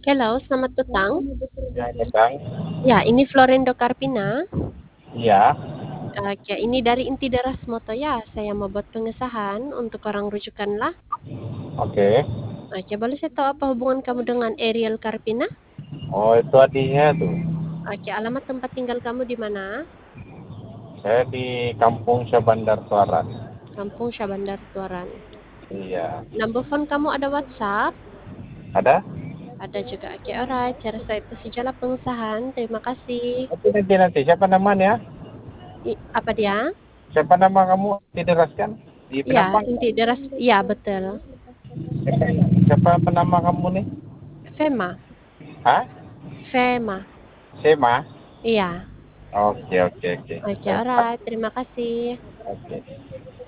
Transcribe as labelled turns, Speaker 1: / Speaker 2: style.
Speaker 1: Hello, selamat petang.
Speaker 2: Ya, Bang.
Speaker 1: Ya, ini Florendo Carpina.
Speaker 2: Iya,
Speaker 1: Oke, ini dari Inti Deras Moto ya. Saya mau buat pengesahan untuk orang rujukan lah.
Speaker 2: oke.
Speaker 1: Oke, boleh saya tahu apa hubungan kamu dengan Ariel Carpina?
Speaker 2: Oh, itu adiknya tuh.
Speaker 1: Oke, alamat tempat tinggal kamu di mana?
Speaker 2: Saya di Kampung Syabandar Tuaran.
Speaker 1: Kampung Syabandar Tuaran.
Speaker 2: Iya.
Speaker 1: Number phone kamu ada WhatsApp?
Speaker 2: Ada?
Speaker 1: Ada juga. Oke, alright. Saya rasa itu sajalah pengesahan. Terima kasih.
Speaker 2: Oke, nanti. Siapa namanya?
Speaker 1: Apa dia?
Speaker 2: Siapa nama kamu? Diteraskan di
Speaker 1: Ya,
Speaker 2: Penampang.
Speaker 1: Inti Deras. Ya, betul.
Speaker 2: Siapa nama kamu nih?
Speaker 1: Fema.
Speaker 2: Hah?
Speaker 1: Fema.
Speaker 2: Sema?
Speaker 1: Iya.
Speaker 2: Oke, oke, oke.
Speaker 1: Oke, alright. Terima kasih.
Speaker 2: Oke.